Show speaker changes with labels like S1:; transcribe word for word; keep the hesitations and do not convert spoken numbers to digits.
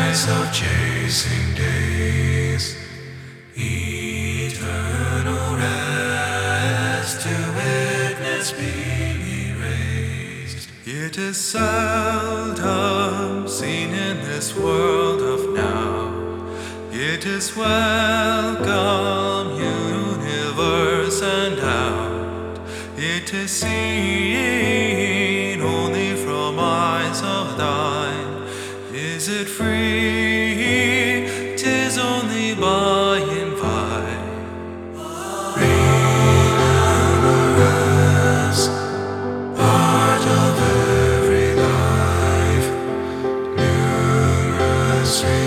S1: of chasing days, eternal rest to witness being erased. It is seldom seen in this world of now. It is welcome, universe and out. It is seen only from eyes of thine. Is it free? 'Tis only by and by. Remembrance, part of every life, numerous